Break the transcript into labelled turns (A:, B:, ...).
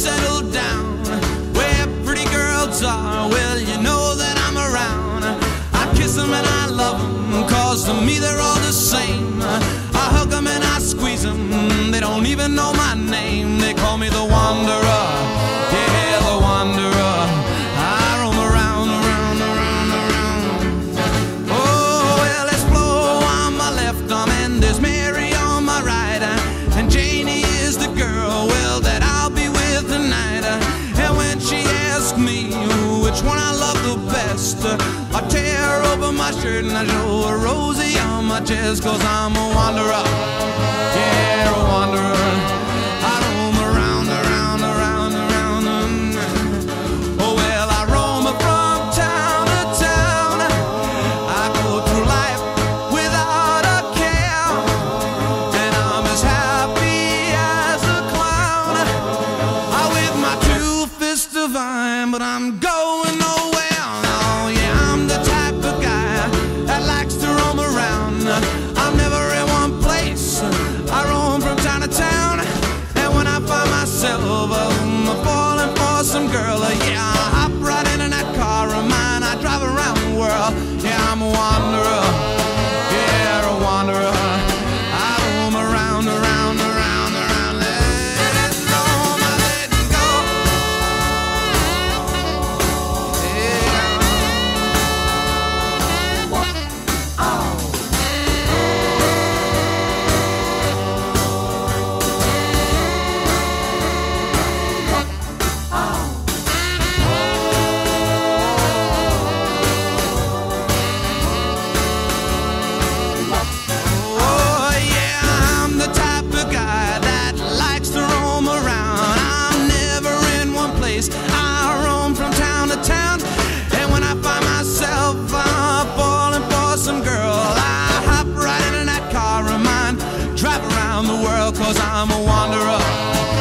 A: settled down where pretty girls are. Well, you know that I'm around. I kiss them and I love them, 'cause to me they're all the same. I hug them and I squeeze them, they don't even know my name. They call me the wanderer, yeah, the wanderer. I roam around, around, around, around. Oh, well, there's Flo on my left arm and there's Mary on my right, and Janie is the girl, well, that I'll be with tonight. And when she asks me which one I love the best, I tear open my shirt and I show her Rosie on my chest, 'cause I'm a wanderer, yeah, a wanderer. I roam around, around, around, around. Oh, well, I roam from town to town. I go through life without a care, and I'm as happy as a clown. I with my two fists divine, but I'm going nowhere. Oh, yeah, I'm the type of guy that likes to roam around. I'm never in one place, I roam from town to town. And when I find myself falling for some girl, yeah, I hop right into that car of mine. I drive around the world, yeah, I'm a wanderer, yeah, a wanderer. I roam around, around, around, around. Let it go, I let it go. Oh, yeah, I'm the type of guy that likes to roam around. I'm never in one place, I roam from town to town. And when I find myself falling for some girl, I hop right into that car of mine, drive around the world, 'cause I'm a wanderer,